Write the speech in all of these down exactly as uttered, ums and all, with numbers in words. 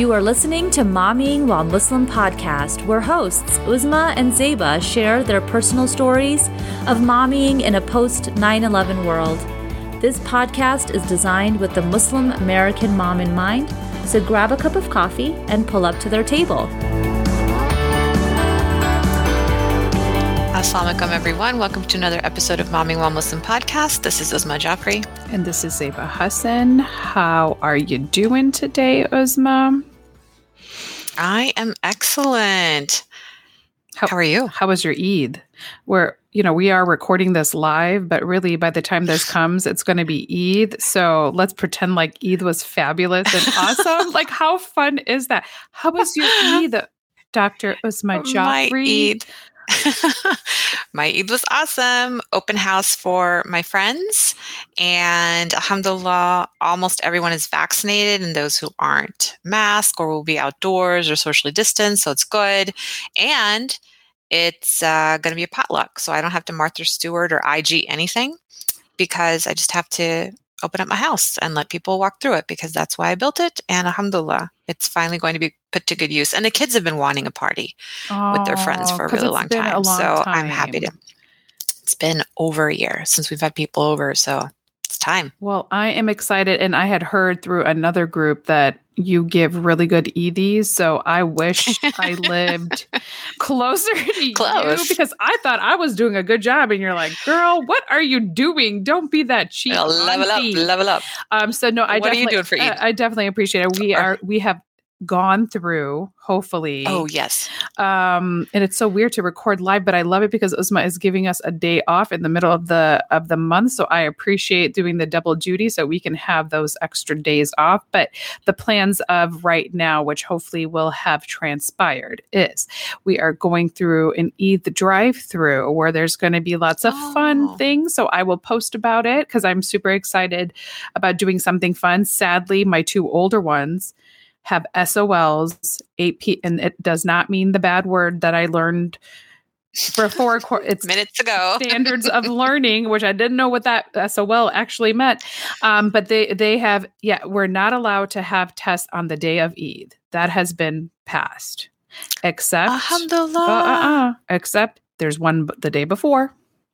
You are listening to Mommying While Muslim podcast, where hosts Uzma and Zeba share their personal stories of mommying in a post nine eleven world. This podcast is designed with the Muslim American mom in mind, so grab a cup of coffee and pull up to their table. Assalamu alaikum, everyone. Welcome to another episode of Mommying While Muslim podcast. This is Uzma Jafri. And this is Zeba Hassan. How are you doing today, Uzma? I am excellent. How, how are you? How was your Eid? We're, you know, we are recording this live, but really by the time this comes, it's going to be Eid. So let's pretend like Eid was fabulous and awesome. Like, how fun is that? How was your Eid, Doctor Uzma Jafri? My Eid. My Eid was awesome. Open house for my friends, and alhamdulillah, almost everyone is vaccinated, and those who aren't, mask or will be outdoors or socially distanced, so it's good. And it's uh, going to be a potluck, so I don't have to Martha Stewart or I G anything, because I just have to open up my house and let people walk through it, because that's why I built it. And alhamdulillah, it's finally going to be put to good use. And the kids have been wanting a party oh, with their friends for a really long time. A long so time. I'm happy to. It's been over a year since we've had people over. So it's time. Well, I am excited. And I had heard through another group that you give really good Eidies. So I wish I lived closer to Close. you, because I thought I was doing a good job. And you're like, girl, what are you doing? Don't be that cheap. Well, level up, level up. Um, so no, I what are you doing for Eid? I, I definitely appreciate it. We are, we have gone through, hopefully. Oh, yes. Um, and it's so weird to record live, but I love it because Uzma is giving us a day off in the middle of the of the month. So I appreciate doing the double duty so we can have those extra days off. But the plans of right now, which hopefully will have transpired, is we are going through an Eid drive-through where there's going to be lots of oh. fun things. So I will post about it because I'm super excited about doing something fun. Sadly, my two older ones have S O Ls, eight p, and it does not mean the bad word that I learned before. It's minutes ago. Standards of learning, which I didn't know what that S O L actually meant. Um, but they they have, yeah, we're not allowed to have tests on the day of Eid. That has been passed, except alhamdulillah. Uh, uh, uh, except there's one the day before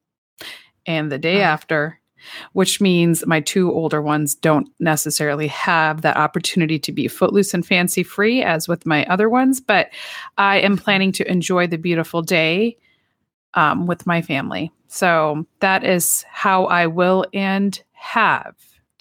and the day oh. after. Which means my two older ones don't necessarily have that opportunity to be footloose and fancy free as with my other ones. But I am planning to enjoy the beautiful day um, with my family. So that is how I will and have.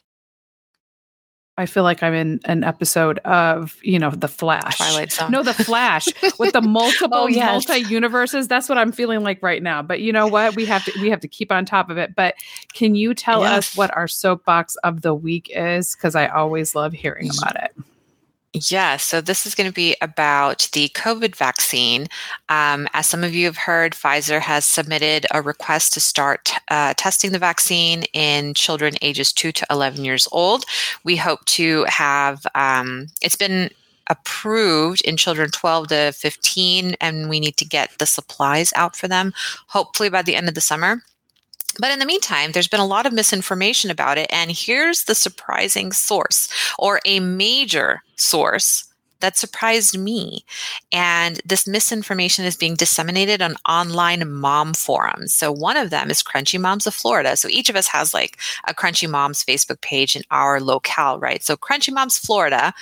I feel like I'm in an episode of, you know, The Flash. Twilight Zone. No, The Flash with the multiple oh, yes. multi-universes. That's what I'm feeling like right now. But you know what? We have to we have to keep on top of it. But can you tell yes. us what our soapbox of the week is? Because I always love hearing about it. Yeah, so this is going to be about the COVID vaccine. Um, as some of you have heard, Pfizer has submitted a request to start uh, testing the vaccine in children ages two to eleven years old. We hope to have, um, it's been approved in children twelve to fifteen, and we need to get the supplies out for them, hopefully by the end of the summer. But in the meantime, there's been a lot of misinformation about it. And here's the surprising source, or a major source that surprised me. And this misinformation is being disseminated on online mom forums. So one of them is Crunchy Moms of Florida. So each of us has like a Crunchy Moms Facebook page in our locale, right? So Crunchy Moms Florida,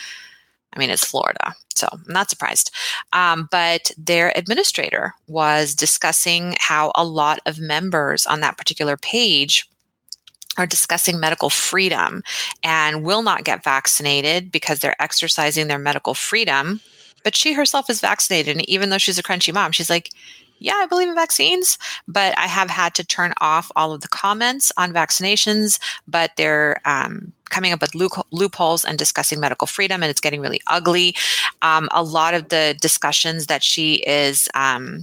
I mean, it's Florida, so I'm not surprised. Um, but their administrator was discussing how a lot of members on that particular page are discussing medical freedom and will not get vaccinated because they're exercising their medical freedom. But she herself is vaccinated. And even though she's a crunchy mom, she's like, yeah, I believe in vaccines, but I have had to turn off all of the comments on vaccinations, but they're um, coming up with loop- loopholes and discussing medical freedom, and it's getting really ugly. Um, a lot of the discussions that she is um,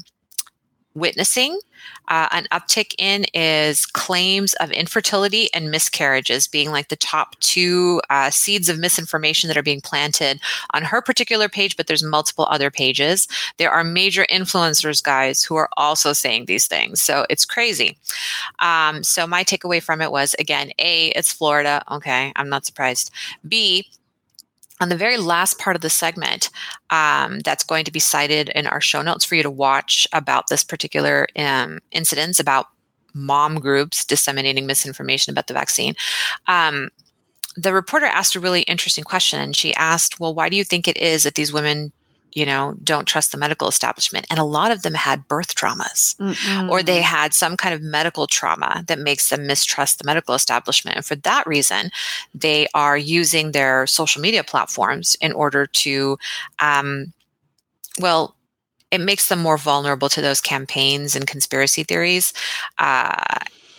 witnessing uh, an uptick in is claims of infertility and miscarriages being like the top two uh, seeds of misinformation that are being planted on her particular page, but there's multiple other pages. There are major influencers, guys, who are also saying these things. So it's crazy. Um, so my takeaway from it was, again, A, it's Florida. Okay, I'm not surprised. B, on the very last part of the segment, um, that's going to be cited in our show notes for you to watch about this particular um, incidents about mom groups disseminating misinformation about the vaccine. Um, the reporter asked a really interesting question. She asked, well, why do you think it is that these women, you know, don't trust the medical establishment? And a lot of them had birth traumas, Mm-mm. or they had some kind of medical trauma that makes them mistrust the medical establishment. And for that reason, they are using their social media platforms in order to, um, well, it makes them more vulnerable to those campaigns and conspiracy theories. Uh,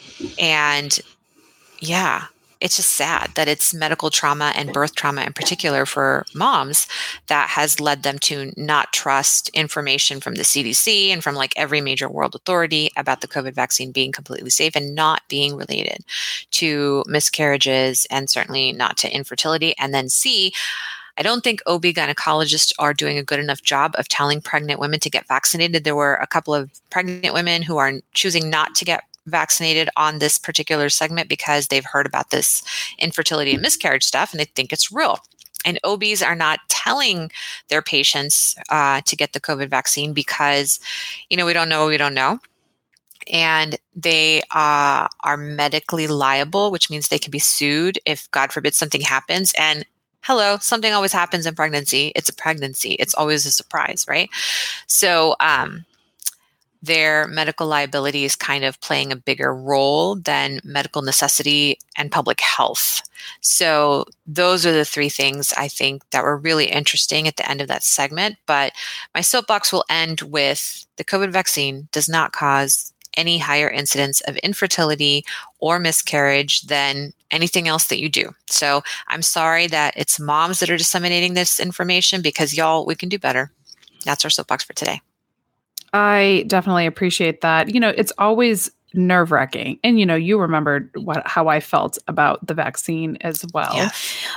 and yeah, it's just sad that it's medical trauma and birth trauma in particular for moms that has led them to not trust information from the C D C and from like every major world authority about the COVID vaccine being completely safe and not being related to miscarriages and certainly not to infertility. And then C, I don't think O B gynecologists are doing a good enough job of telling pregnant women to get vaccinated. There were a couple of pregnant women who are choosing not to get vaccinated on this particular segment because they've heard about this infertility and miscarriage stuff and they think it's real. And O Bs are not telling their patients uh, to get the COVID vaccine because, you know, we don't know what we don't know. And they uh, are medically liable, which means they can be sued if, God forbid, something happens. And hello, something always happens in pregnancy. It's a pregnancy. It's always a surprise, right? So, um, their medical liability is kind of playing a bigger role than medical necessity and public health. So those are the three things I think that were really interesting at the end of that segment. But my soapbox will end with the COVID vaccine does not cause any higher incidence of infertility or miscarriage than anything else that you do. So I'm sorry that it's moms that are disseminating this information because y'all, we can do better. That's our soapbox for today. I definitely appreciate that. You know, it's always nerve-wracking. And, you know, you remembered what how I felt about the vaccine as well, yeah.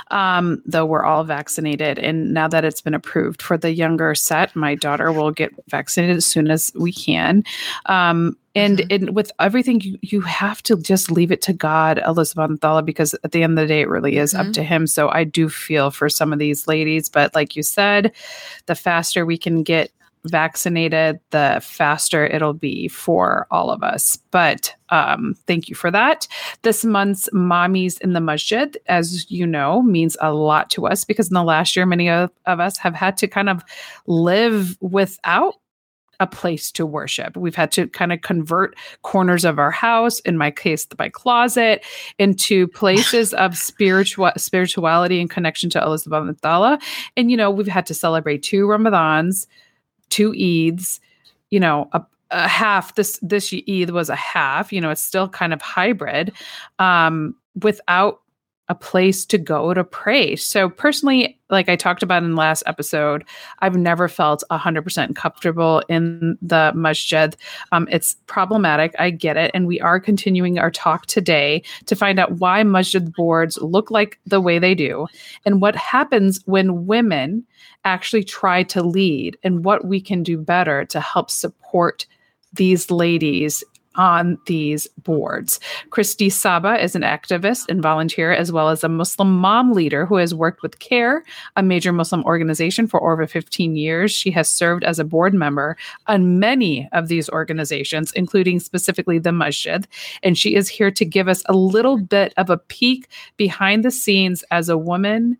um, though we're all vaccinated. And now that it's been approved for the younger set, my daughter will get vaccinated as soon as we can. Um, and, mm-hmm. and with everything, you, you have to just leave it to God, Elizabeth Thala, because at the end of the day, it really is mm-hmm. up to him. So I do feel for some of these ladies. But like you said, the faster we can get vaccinated, the faster it'll be for all of us. But um, thank you for that. This month's Mommies in the Masjid, as you know, means a lot to us because in the last year, many of, of us have had to kind of live without a place to worship. We've had to kind of convert corners of our house, in my case, my closet, into places of spiritual spirituality and connection to Allah subhanahu wa ta'ala. And, you know, we've had to celebrate two Ramadans, two Eids, you know, a, a half, this, this Eid was a half, you know, it's still kind of hybrid, um, without a place to go to pray. So personally, like I talked about in the last episode, I've never felt one hundred percent comfortable in the masjid. Um, it's problematic. I get it. And we are continuing our talk today to find out why masjid boards look like the way they do and what happens when women actually try to lead and what we can do better to help support these ladies on these boards. Christy Saba is an activist and volunteer, as well as a Muslim mom leader who has worked with CARE, a major Muslim organization, for over fifteen years. She has served as a board member on many of these organizations, including specifically the Masjid. And she is here to give us a little bit of a peek behind the scenes as a woman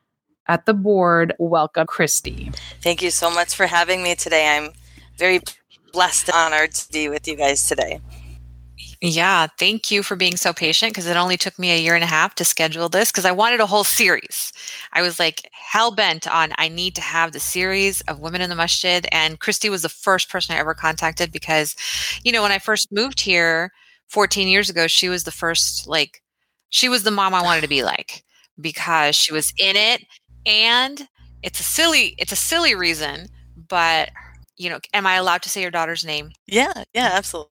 at the board. Welcome, Christy. Thank you so much for having me today. I'm very blessed and honored to be with you guys today. Yeah, thank you for being so patient because it only took me a year and a half to schedule this because I wanted a whole series. I was like hell bent on I need to have the series of Women in the Masjid, and Christy was the first person I ever contacted because, you know, when I first moved here fourteen years ago, she was the first, like, she was the mom I wanted to be like because she was in it, and it's a silly, it's a silly reason, but you know, am I allowed to say your daughter's name? Yeah, yeah, absolutely.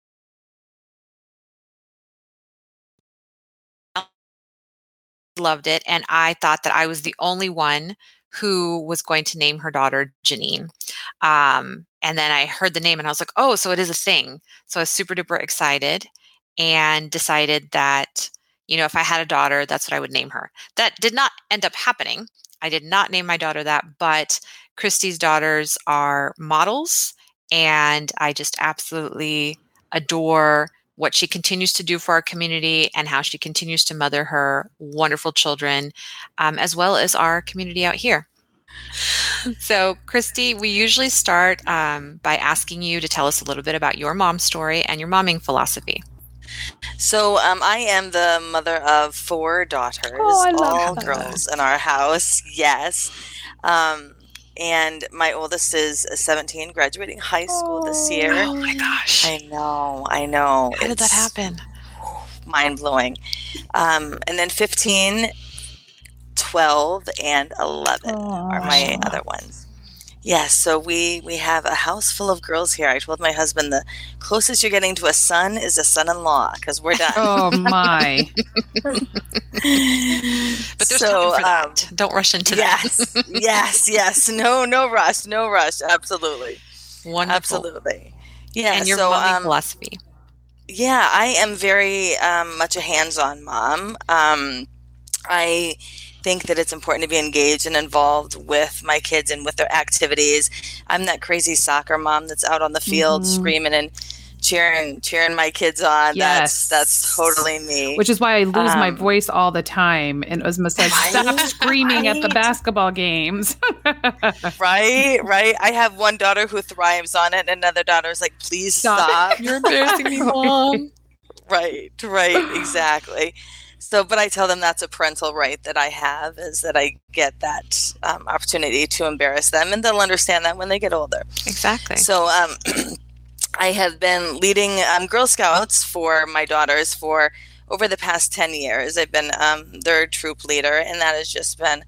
Loved it. And I thought that I was the only one who was going to name her daughter Janine. Um, and then I heard the name and I was like, oh, so it is a thing. So I was super duper excited and decided that, you know, if I had a daughter, that's what I would name her. That did not end up happening. I did not name my daughter that, but Christy's daughters are models, and I just absolutely adore what she continues to do for our community and how she continues to mother her wonderful children, um, as well as our community out here. So, Christy, we usually start um, by asking you to tell us a little bit about your mom's story and your momming philosophy. So um, I am the mother of four daughters, Oh, I love all that. girls in our house. Yes. Um, and my oldest is seventeen, graduating high school this year. Oh my gosh. I know, I know. How did that It's happen? mind blowing. Um, and then fifteen, twelve, and eleven are my Aw. other ones. Yes, so we we have a house full of girls here. I told my husband the closest you're getting to a son is a son-in-law because we're done. Oh my. But there's So, time for that. um, Don't rush into that. Yes, yes, yes. No, no rush, no rush. Absolutely, Wonderful. absolutely. Yeah. And your so, momming um, philosophy. yeah, I am very um, much a hands-on mom. Um, I think that it's important to be engaged and involved with my kids and with their activities. I'm that crazy soccer mom that's out on the field Mhm. screaming and cheering, cheering my kids on. Yes. That's that's totally me. Which is why I lose my Um, voice all the time. And Uzma says, stop Right? screaming at the Right? basketball games. Right, right. I have one daughter who thrives on it, and another daughter is like, "Please Stop. stop." You're embarrassing me, Mom. Right, right, exactly. So, but I tell them that's a parental right that I have, is that I get that um, opportunity to embarrass them, and they'll understand that when they get older. Exactly. So, um, I have been leading um, Girl Scouts for my daughters for over the past ten years. I've been um, their troop leader, and that has just been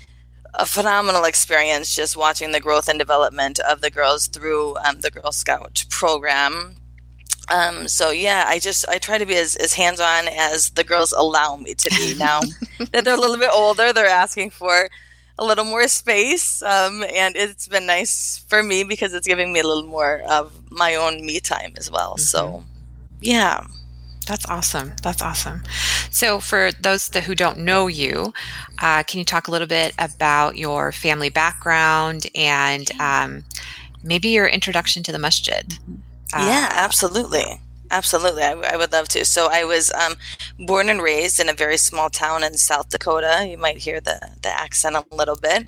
a phenomenal experience, just watching the growth and development of the girls through um, the Girl Scout program. Um, so yeah, I just, I try to be as, as hands-on as the girls allow me to be. Now that they're a little bit older, they're asking for a little more space. Um, and it's been nice for me because it's giving me a little more of my own me time as well. So yeah. That's awesome. That's awesome. So for those that, who don't know you, uh, can you talk a little bit about your family background and um, maybe your introduction to the masjid? Uh, Yeah, absolutely. Absolutely. I, I would love to. So I was um, born and raised in a very small town in South Dakota. You might hear the, the accent a little bit.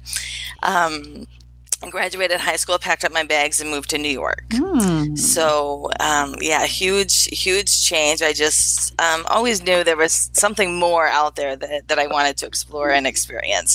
Um, I graduated high school, packed up my bags, and moved to New York. Hmm. So, um, yeah, huge, huge change. I just um, always knew there was something more out there that, that I wanted to explore and experience.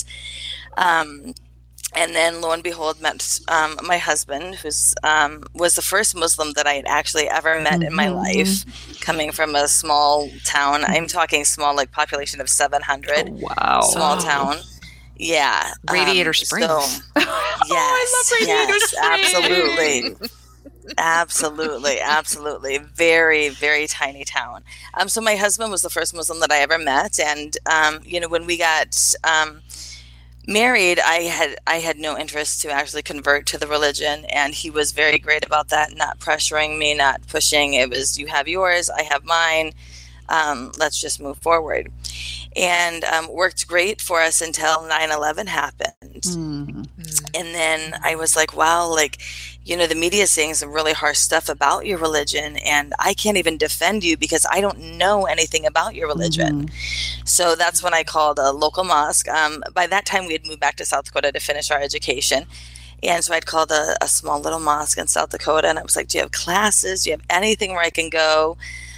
Um, and then, lo and behold, met um, my husband, who's um, was the first Muslim that I had actually ever met in my Mhm. life, coming from a small town. I'm talking small, like population of seven hundred, Wow. small Oh. town. Yeah. Radiator um, Springs. So, yes, I love Radiator yes, Springs. absolutely. Absolutely, absolutely. Very, very tiny town. Um, so my husband was the first Muslim that I ever met, and um, you know, when we got um, married, I had I had no interest to actually convert to the religion, and he was very great about that, not pressuring me, not pushing. It was, you have yours, I have mine. Um, let's just move forward. And um, worked great for us until nine eleven happened. Hmm. And then I was like, wow, like, you know, the media is saying some really harsh stuff about your religion, and I can't even defend you because I don't know anything about your religion. So that's when I called a local mosque. Um, by that time, we had moved back to South Dakota to finish our education. And so I'd called a, a small little mosque in South Dakota, and I was like, do you have classes? Do you have anything where I can go?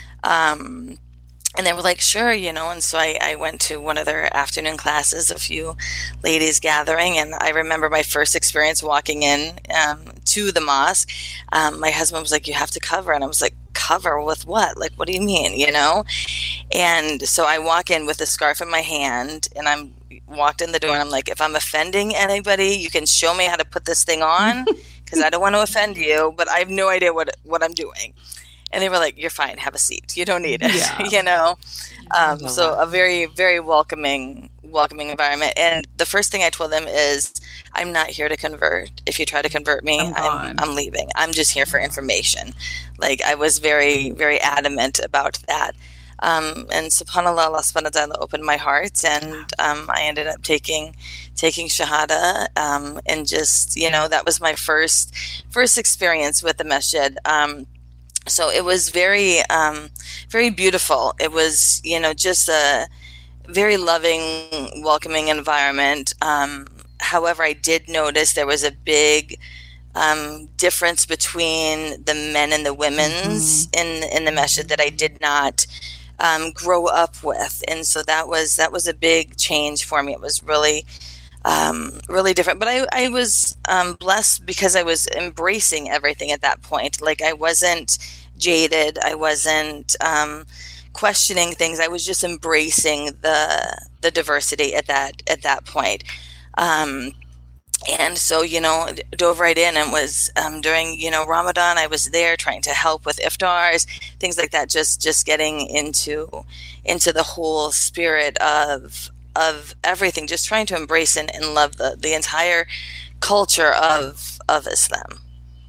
Um, and they were like, sure, you know. And so I, I went to one of their afternoon classes, a few ladies gathering. And I remember my first experience walking in um, to the mosque. Um, my husband was like, you have to cover. And I was like, cover with what? Like, what do you mean, you know? And so I walk in with a scarf in my hand, and I'm walked in the door, and I'm like, if I'm offending anybody, you can show me how to put this thing on, because I don't want to offend you, but I have no idea what what I'm doing. And they were like, you're fine, have a seat. You don't need it, Yeah. you know? Um, love so that. a very, very welcoming, welcoming environment. And the first thing I told them is, I'm not here to convert. If you try to convert me, I'm I'm, gone. I'm leaving. I'm just here for information. Like, I was very, very adamant about that. Um, and subhanAllah, Allah subhanahu wa ta'ala opened my heart, and um, I ended up taking taking Shahada, um, and just, you know, that was my first first experience with the masjid. Um, so it was very, um, very beautiful. It was, you know, just a very loving, welcoming environment. Um, however, I did notice there was a big um, difference between the men and the women's mm-hmm. in in the masjid that I did not um, grow up with, and so that was that was a big change for me. It was really, um, really different. But I I was um, blessed because I was embracing everything at that point. Like, I wasn't jaded. I wasn't um, questioning things. I was just embracing the the diversity at that at that point. Um, And so, you know, dove right in, and was um, during, you know, Ramadan, I was there trying to help with iftars, things like that, just just getting into into the whole spirit of of everything, just trying to embrace and, and love the, the entire culture of of Islam.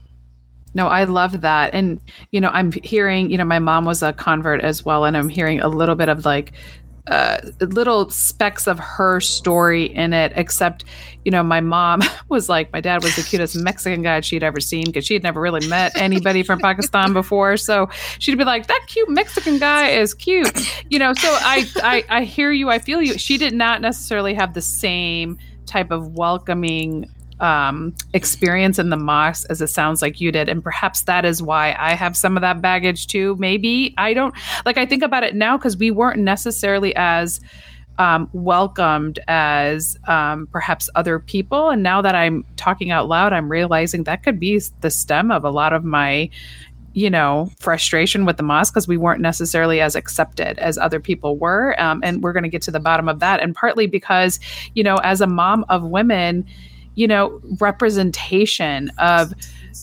No, I love that. And, you know, I'm hearing, you know, my mom was a convert as well, and I'm hearing a little bit of like uh, little specks of her story in it, except, you know, my mom was like, my dad was the cutest Mexican guy she'd ever seen, because she had never really met anybody from Pakistan before. So she'd be like, that cute Mexican guy is cute. You know, so I, I, I hear you. I feel you. She did not necessarily have the same type of welcoming um, experience in the mosque as it sounds like you did. And perhaps that is why I have some of that baggage too. Maybe I don't like, I think about it now because we weren't necessarily as um, welcomed as um, perhaps other people. And now that I'm talking out loud, I'm realizing that could be the stem of a lot of my, you know, frustration with the mosque, because we weren't necessarily as accepted as other people were. Um, and we're going to get to the bottom of that. And partly because, you know, as a mom of women, you know, representation of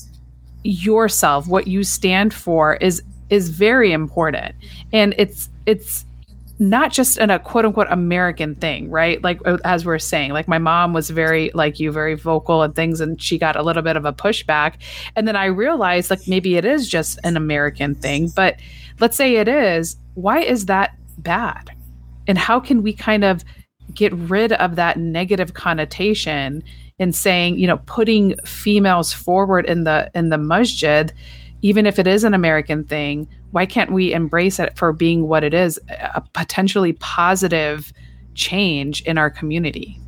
yourself, what you stand for is is very important. And it's it's not just in a quote unquote American thing, right? Like, as we're saying, like my mom was very, like you, very vocal and things, and she got a little bit of a pushback. And then I realized, like, maybe it is just an American thing, but let's say it is. Why is that bad? And how can we kind of get rid of that negative connotation in saying, you know, putting females forward in the in the masjid, even if it is an American thing? Why can't we embrace it for being what it is, a potentially positive change in our community?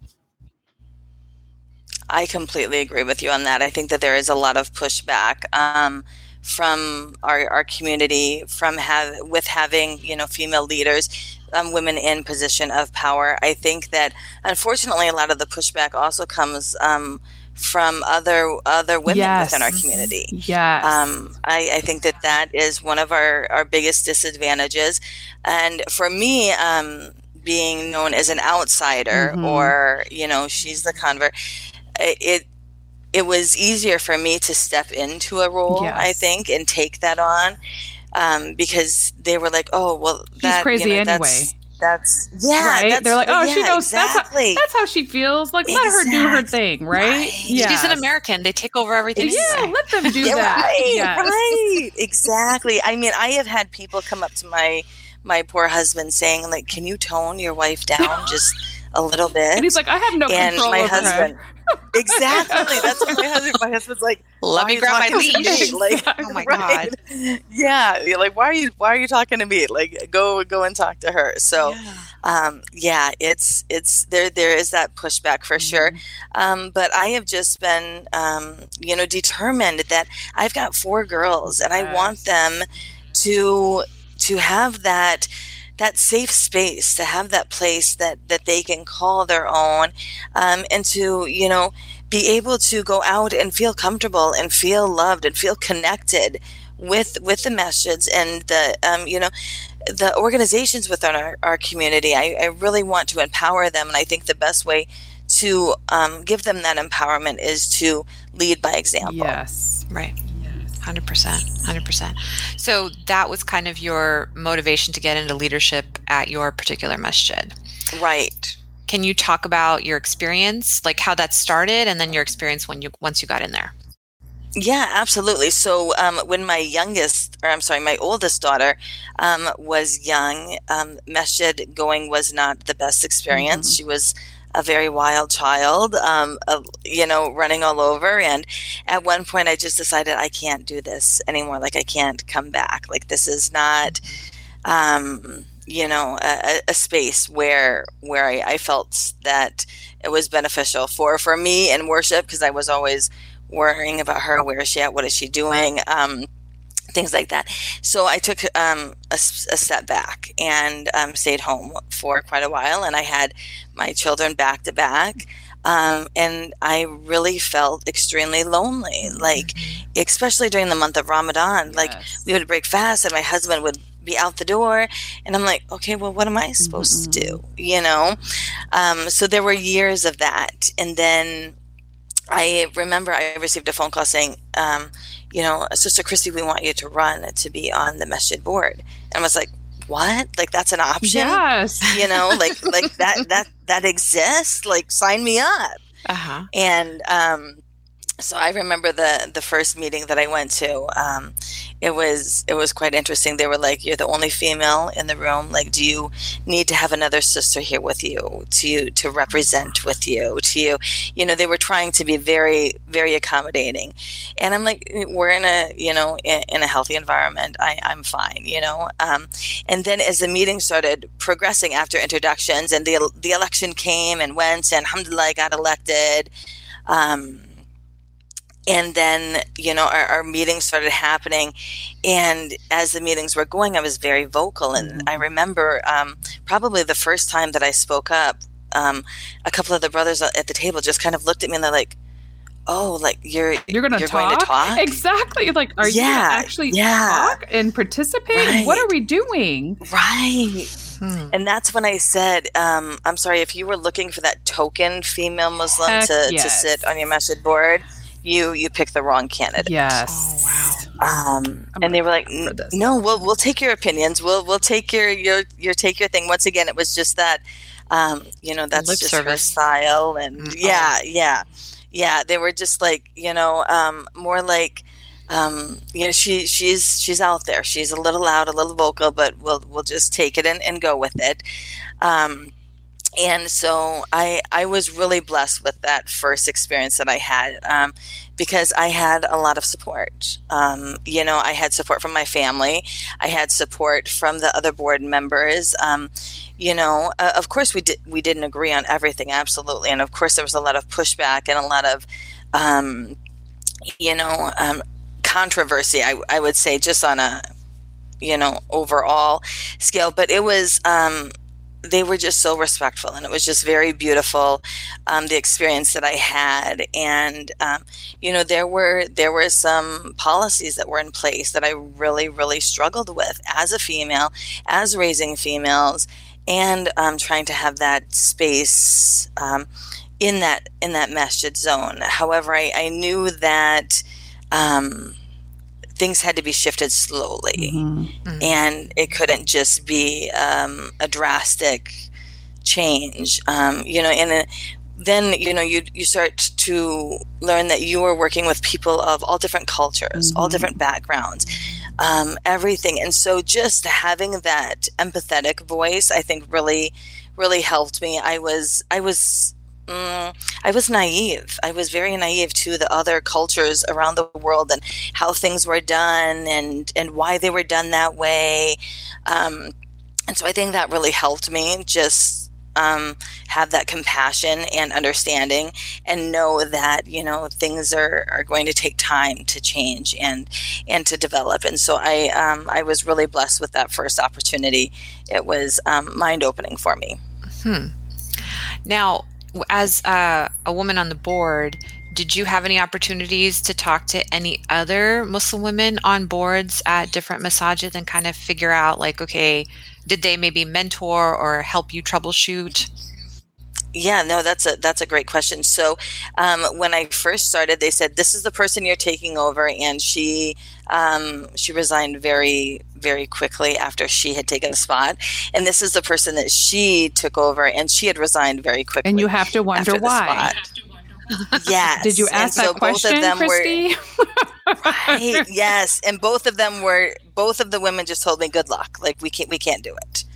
I completely agree with you on that. I think that there is a lot of pushback um, from our, our community from have with having, you know, female leaders, um, women in position of power. I think that unfortunately a lot of the pushback also comes um, from other other women yes. within our community. Yes. Um, I, I think that that is one of our, our biggest disadvantages. And for me, um, being known as an outsider mm-hmm. or, you know, she's the convert, it it was easier for me to step into a role, yes. I think, and take that on um, because they were like, oh, well, she's that, crazy you know, anyway. That's, That's yeah. Right? That's, They're like, oh, yeah, she knows exactly. that's, how, that's how she feels. Like, let exactly. her do her thing, right? right. Yes. She's an American. They take over everything. Yeah, let them do yeah, that. Right, yes. right, exactly. I mean, I have had people come up to my my poor husband saying, like, "Can you tone your wife down just a little bit?" And he's like, "I have no and control my over husband, her." Exactly. That's what my husband. My husband's like, "Let me grab my leash." Like, oh my right? god. Yeah. You're like, why are you? Why are you talking to me? Like, go go and talk to her. So, yeah, um, yeah it's it's there. There is that pushback for mm-hmm. sure. Um, but I have just been, um, you know, determined that I've got four girls, and yes. I want them to to have that. that safe space, to have that place that, that they can call their own, um, and to, you know, be able to go out and feel comfortable and feel loved and feel connected with, with the masjids and the, um, you know, the organizations within our, our community. I, I really want to empower them. And I think the best way to um, give them that empowerment is to lead by example. Yes. Right. one hundred percent. one hundred percent. So that was kind of your motivation to get into leadership at your particular masjid. Right. Can you talk about your experience, like how that started, and then your experience when you once you got in there? Yeah, absolutely. So um, when my youngest, or I'm sorry, my oldest daughter um, was young, um, masjid going was not the best experience. Mhm. She was a very wild child, um, uh, you know, running all over. And at one point, I just decided I can't do this anymore. Like, I can't come back. Like, this is not, um, you know, a, a space where where I, I felt that it was beneficial for for me in worship, because I was always worrying about her. Where is she at? What is she doing? Um, things like that. So I took um, a, a step back and um, stayed home for quite a while. And I had my children back to back. Um, and I really felt extremely lonely, like, especially during the month of Ramadan. Like, Yes. we would break fast and my husband would be out the door. And I'm like, okay, well, what am I supposed to do? You know? Um, so there were years of that. And then I remember I received a phone call saying, um, you know, Sister Christy, we want you to run to be on the masjid board. And I was like, what? Like, that's an option? Yes. You know, like, like that, that, that exists? Like, sign me up. Uh-huh. And, um, so I remember the, the first meeting that I went to, um, it was, it was quite interesting. They were like, you're the only female in the room. Like, do you need to have another sister here with you to, to represent with you, to you, you know, they were trying to be very, very accommodating. And I'm like, we're in a, you know, in, in a healthy environment. I, I'm fine, you know? Um, and then as the meeting started progressing after introductions and the, the election came and went, and alhamdulillah, I got elected. Um, And then, you know, our, our meetings started happening. And as the meetings were going, I was very vocal. And mm-hmm. I remember um, probably the first time that I spoke up, um, a couple of the brothers at the table just kind of looked at me and they're like, oh, like, you're, you're, gonna you're talk? going to talk? Exactly. Like, are yeah, you going to actually yeah. talk and participate? Right. What are we doing? Right. Hmm. And that's when I said, um, I'm sorry, if you were looking for that token female Muslim Heck to, yes. to sit on your masjid board, you you picked the wrong candidate. Yes. Oh wow. Um, and they were like, no, we'll we'll take your opinions. We'll we'll take your your your take your thing. Once again, it was just that, um, you know, that's lip just service. her style, and mm-hmm. yeah, yeah, yeah. They were just like, you know, um, more like, um, you know, she she's she's out there. She's a little loud, a little vocal, but we'll we'll just take it and, and go with it. Um, And so I I was really blessed with that first experience that I had, um, because I had a lot of support. Um, you know, I had support from my family. I had support from the other board members. Um, you know, uh, of course we did we didn't agree on everything, absolutely, and of course there was a lot of pushback and a lot of, um, you know, um, controversy. I I would say just on a, you know, overall scale, but it was. Um, They were just so respectful, and it was just very beautiful, um, the experience that I had. And um, you know, there were there were some policies that were in place that I really, really struggled with as a female, as raising females, and um, trying to have that space um, in that in that masjid zone. However, I, I knew that. Um, things had to be shifted slowly, mm-hmm. and it couldn't just be um, a drastic change. Um, you know, and it, then you know you you start to learn that you are working with people of all different cultures, mm-hmm. all different backgrounds, um, everything. And so just having that empathetic voice, I think, really, really helped me. I was I was. Mm, I was naive. I was very naive to the other cultures around the world and how things were done and, and why they were done that way. Um, and so I think that really helped me just um, have that compassion and understanding and know that, you know, things are, are going to take time to change and and to develop. And so I, um, I was really blessed with that first opportunity. It was um, mind-opening for me. Hmm. Now, as uh, a woman on the board, did you have any opportunities to talk to any other Muslim women on boards at different masajid and kind of figure out, like, okay, did they maybe mentor or help you troubleshoot? Yeah, no, that's a that's a great question. So um, when I first started, they said, this is the person you're taking over, and she um, she resigned very, very quickly after she had taken a spot. And this is the person that she took over, and she had resigned very quickly. And you have to wonder why. Yes. Did you ask and that so question, both of them Christy? Were, right. Yes. And both of them were, both of the women just told me, good luck. Like, we can't, we can't do it.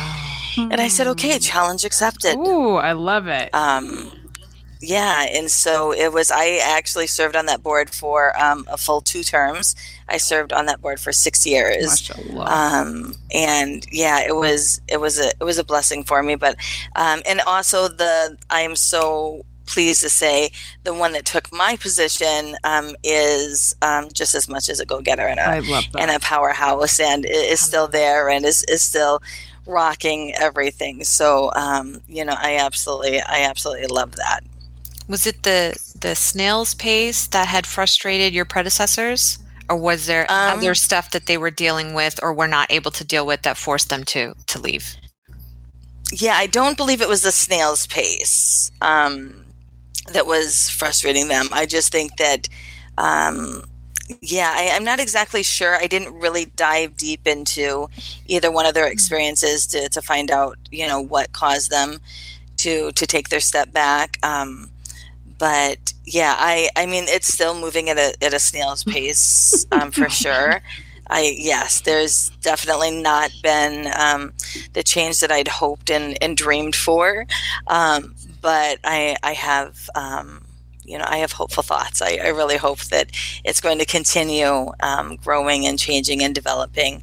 Oh. And I said, okay, challenge accepted. Ooh, I love it. Um, yeah. And so it was, I actually served on that board for um, a full two terms. I served on that board for six years. Um, and yeah, it was, it was a, it was a blessing for me, but, um, and also the, I am so pleased to say the one that took my position, um, is, um, just as much as a go-getter and a, I love that. and a powerhouse, and is still there and is, is still rocking everything. So, um, you know, I absolutely, I absolutely love that. Was it the the snail's pace that had frustrated your predecessors, or was there Um, other stuff that they were dealing with or were not able to deal with that forced them to to leave? Yeah, I don't believe it was the snail's pace um, that was frustrating them. I just think that, um, yeah, I, I'm not exactly sure. I didn't really dive deep into either one of their experiences to, to find out, you know, what caused them to to take their step back. Um, But yeah, I, I mean, it's still moving at a at a snail's pace, um, for sure. I yes, there's definitely not been um, the change that I'd hoped and, and dreamed for, um, but I I have um, you know I have hopeful thoughts. I, I really hope that it's going to continue um, growing and changing and developing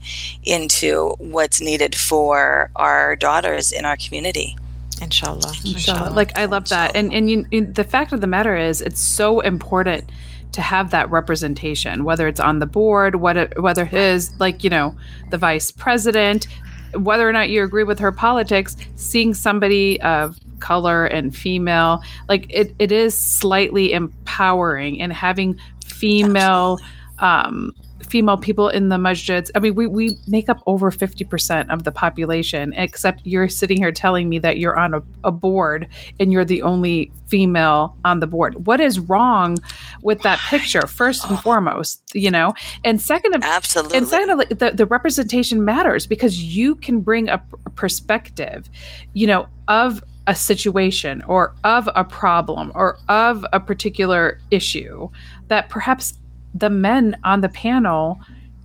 into what's needed for our daughters in our community. Inshallah. Inshallah. Like, I love that. And and you, you, the fact of the matter is, it's so important to have that representation, whether it's on the board, what it, whether it is, like, you know, the vice president, whether or not you agree with her politics, seeing somebody of color and female, like, it, it is slightly empowering, and having female um female people in the masjids. I mean, we, we make up over fifty percent of the population, except you're sitting here telling me that you're on a, a board and you're the only female on the board. What is wrong with that picture, first and foremost, you know? And second of, Absolutely. And secondly, the, the representation matters, because you can bring a perspective, you know, of a situation or of a problem or of a particular issue that perhaps the men on the panel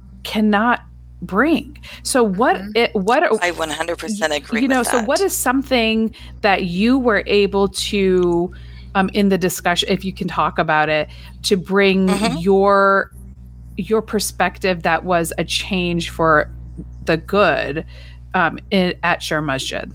cannot bring. So what mm-hmm. it what I one hundred percent agree you know with so that. What is something that you were able to um in the discussion, if you can talk about it, to bring mm-hmm. your your perspective that was a change for the good um in, at Sher Masjid?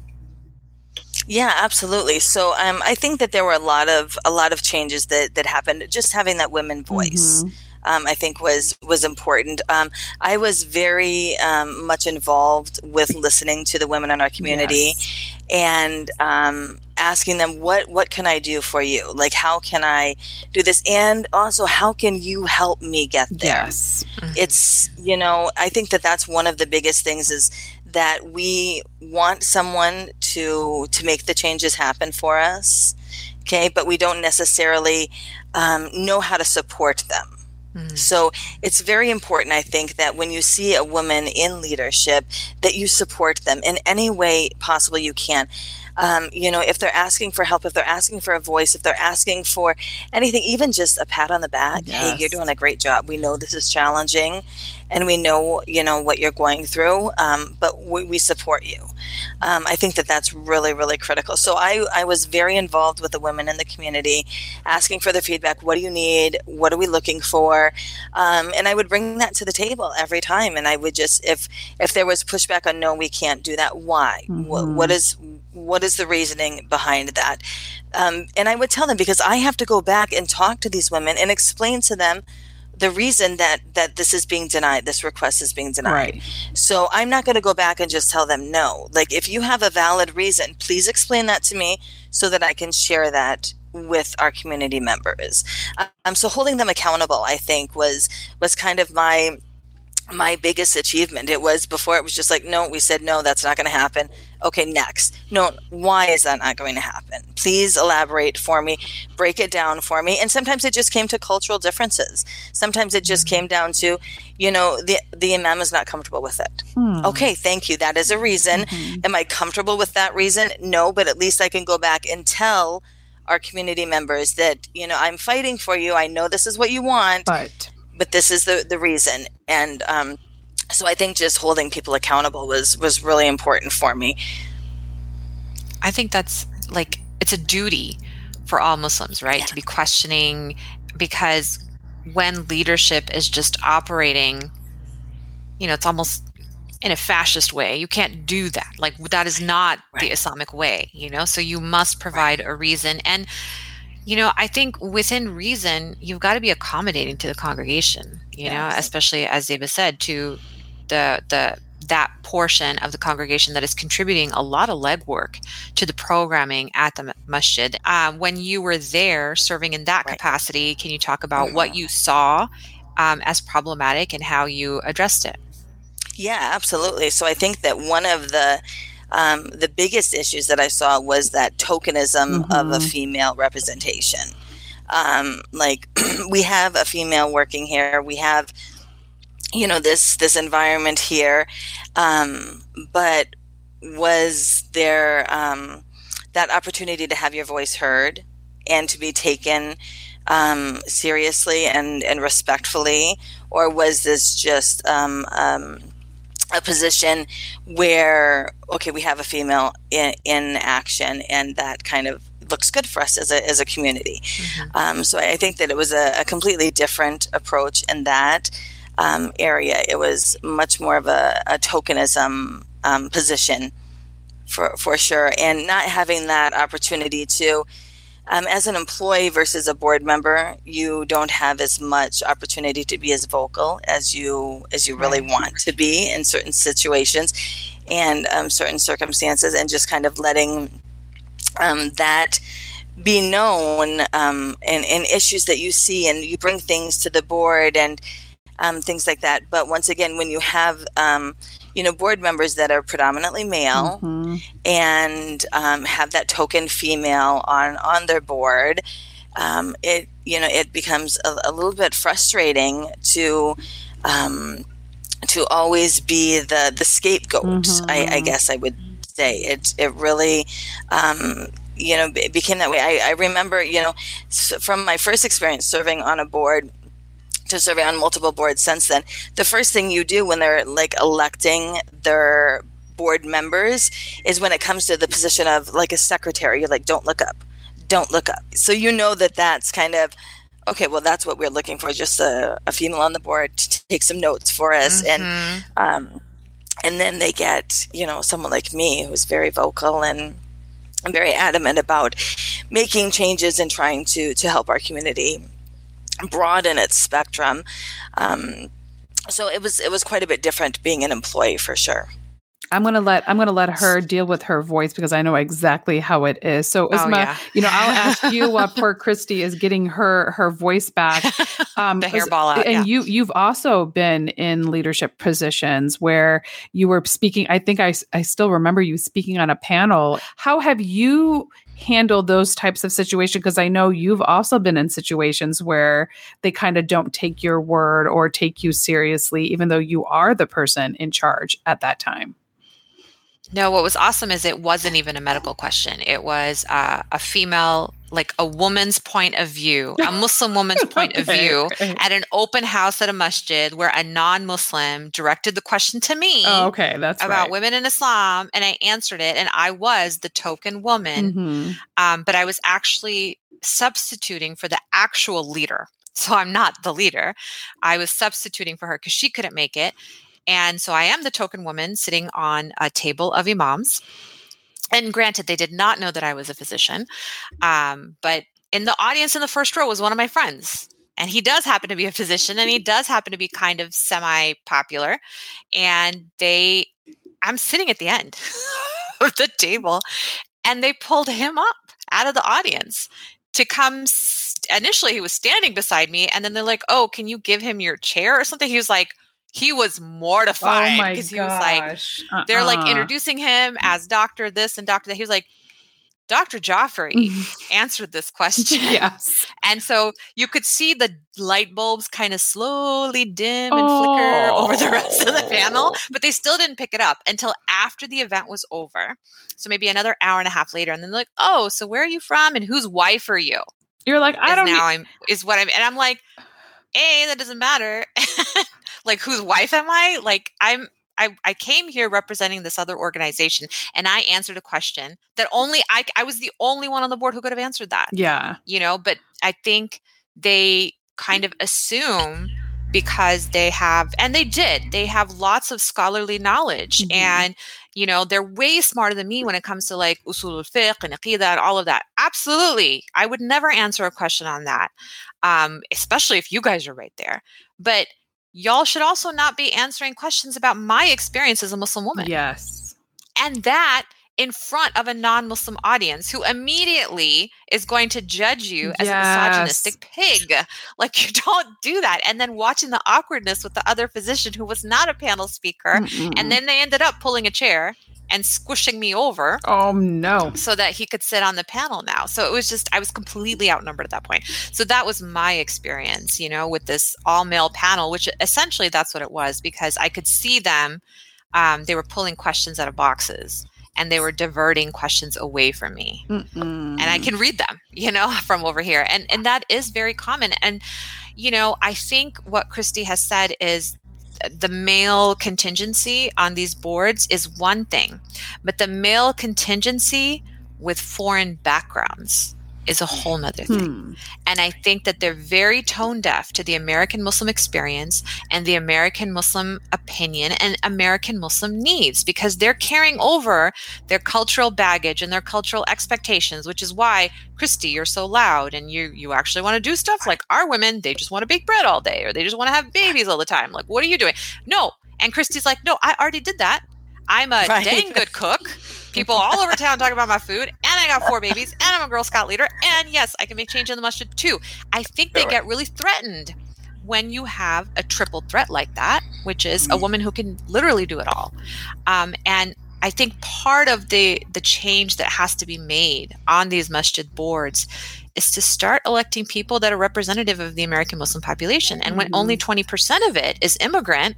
Yeah, absolutely. So um, I think that there were a lot of a lot of changes that, that happened. Just having that women voice, mm-hmm. um, I think, was was important. Um, I was very um, much involved with listening to the women in our community, yes. and um, asking them, what what can I do for you? Like, how can I do this? And also, how can you help me get there? Yes. Mm-hmm. It's, you know, I think that that's one of the biggest things, is that we want someone to to make the changes happen for us, okay? But we don't necessarily um, know how to support them. Mm. So it's very important, I think, that when you see a woman in leadership, that you support them in any way possible you can. Um, you know, if they're asking for help, if they're asking for a voice, if they're asking for anything, even just a pat on the back, yes. Hey, you're doing a great job. We know this is challenging, and we know, you know, what you're going through, um, but we, we support you. Um, I think that that's really, really critical. So I, I was very involved with the women in the community, asking for their feedback. What do you need? What are we looking for? Um, and I would bring that to the table every time. And I would just, if if there was pushback on, no, we can't do that, why? Mm-hmm. What, what is what is the reasoning behind that? Um, and I would tell them, because I have to go back and talk to these women and explain to them the reason that that this is being denied, this request is being denied. Right. So I'm not going to go back and just tell them no. Like, if you have a valid reason, please explain that to me so that I can share that with our community members. Um, so holding them accountable, I think, was was kind of my my biggest achievement. It was, before it was just like, no, we said, no, that's not going to happen. Okay, next. No, why is that not going to happen? Please elaborate for me, break it down for me. And sometimes it just came to cultural differences. Sometimes it just came down to, you know, the, the imam is not comfortable with it. Hmm. Okay, thank you. That is a reason. Mm-hmm. Am I comfortable with that reason? No, but at least I can go back and tell our community members that, you know, I'm fighting for you. I know this is what you want, but but this is the, the reason. And um, so I think just holding people accountable was, was really important for me. I think that's like, it's a duty for all Muslims, right? Yeah. To be questioning, because when leadership is just operating, you know, it's almost in a fascist way. You can't do that. Like, that is not right. the Islamic way, you know? So you must provide right. a reason. And, you know, I think within reason, you've got to be accommodating to the congregation, you yes. know, especially as Zeba said, to the, the, that portion of the congregation that is contributing a lot of legwork to the programming at the masjid. Um, when you were there serving in that right. capacity, can you talk about mm-hmm. what you saw um, as problematic and how you addressed it? Yeah, absolutely. So I think that one of the um, the biggest issues that I saw was that tokenism mm-hmm. of a female representation. Um, like we have a female working here, we have, you know, this this environment here, um, but was there um, that opportunity to have your voice heard and to be taken um, seriously and and respectfully, or was this just um, um, a position where, okay, we have a female in, in action, and that kind of looks good for us as a as a community. Mm-hmm. Um, so I think that it was a, a completely different approach in that um, area. It was much more of a, a tokenism um, position for for sure, and not having that opportunity to. Um, as an employee versus a board member, you don't have as much opportunity to be as vocal as you as you really right. want to be in certain situations and um, certain circumstances, and just kind of letting um, that be known um, and, and issues that you see, and you bring things to the board and um, things like that. But once again, when you have um, you know, board members that are predominantly male mm-hmm. and um, have that token female on, on their board, um, it, you know, it becomes a, a little bit frustrating to, um, to always be the, the scapegoat, mm-hmm. I, I guess I would say. It, it really, um, you know, it became that way. I, I remember, you know, from my first experience serving on a board to serving on multiple boards since then, the first thing you do when they're like electing their board members is when it comes to the position of like a secretary, you're like, don't look up, don't look up. So you know that that's kind of, okay, well, that's what we're looking for, just a, a female on the board to take some notes for us. Mm-hmm. And um, and then they get, you know, someone like me who's very vocal and very adamant about making changes and trying to to help our community broaden its spectrum. Um, so it was it was quite a bit different being an employee for sure. I'm gonna let I'm gonna let her deal with her voice because I know exactly how it is. So Uzma, oh, yeah. you know, I'll ask you while poor Christy is getting her her voice back. Um, the hairball out. And yeah. you you've also been in leadership positions where you were speaking. I think I I still remember you speaking on a panel. How have you handle those types of situations? Because I know you've also been in situations where they kind of don't take your word or take you seriously, even though you are the person in charge at that time. No, what was awesome is it wasn't even a medical question. It was uh, a female, like a woman's point of view, a Muslim woman's point of view at an open house at a masjid where a non-Muslim directed the question to me oh, okay. That's about right. women in Islam. And I answered it, and I was the token woman, mm-hmm. um, but I was actually substituting for the actual leader. So I'm not the leader. I was substituting for her because she couldn't make it. And so I am the token woman sitting on a table of imams. And granted, they did not know that I was a physician. Um, but in the audience in the first row was one of my friends. And he does happen to be a physician, and he does happen to be kind of semi-popular. And they, I'm sitting at the end of the table, and they pulled him up out of the audience to come. St- Initially, he was standing beside me. And then they're like, oh, can you give him your chair or something? He was like, He was mortified because oh he was like, uh-uh. they're like introducing him as doctor this and doctor that. He was like, Doctor Joffrey answered this question. Yes. And so you could see the light bulbs kind of slowly dim and oh. flicker over the rest of the panel, but they still didn't pick it up until after the event was over. So maybe another hour and a half later. And then they're like, oh, so where are you from? And whose wife are you? You're like, I don't now know. I'm is what I'm, and I'm like, A, that doesn't matter. Like, whose wife am I? Like, I'm, I, I came here representing this other organization, and I answered a question that only I, I was the only one on the board who could have answered that. Yeah. You know, but I think they kind of assume because they have, and they did, they have lots of scholarly knowledge mm-hmm. and, you know, they're way smarter than me when it comes to like usul al-fiqh and aqidah and all of that. Absolutely. I would never answer a question on that, um, especially if you guys are right there. But y'all should also not be answering questions about my experience as a Muslim woman. Yes. And that in front of a non-Muslim audience who immediately is going to judge you as yes. a misogynistic pig. Like, you don't do that. And then watching the awkwardness with the other physician who was not a panel speaker. Mm-mm. And then they ended up pulling a chair and squishing me over. Oh, no. So that he could sit on the panel now. So it was just, I was completely outnumbered at that point. So that was my experience, you know, with this all-male panel, which essentially that's what it was, because I could see them. Um, they were pulling questions out of boxes. And they were diverting questions away from me. Mm-mm. And I can read them, you know, from over here. And and that is very common. And, you know, I think what Christy has said is the male contingency on these boards is one thing, but the male contingency with foreign backgrounds is a whole nother thing. Hmm. And I think that they're very tone deaf to the American Muslim experience and the American Muslim opinion and American Muslim needs, because they're carrying over their cultural baggage and their cultural expectations, which is why, Christy, you're so loud and you you actually want to do stuff like our women, they just want to bake bread all day or they just want to have babies all the time. Like, what are you doing? No. And Christy's like, no, I already did that. I'm a right. dang good cook. People all over town talk about my food, and I got four babies, and I'm a Girl Scout leader, and yes, I can make change in the masjid too. I think they get really threatened when you have a triple threat like that, which is a woman who can literally do it all. Um, and I think part of the the change that has to be made on these masjid boards is to start electing people that are representative of the American Muslim population. And when mm-hmm. only twenty percent of it is immigrant,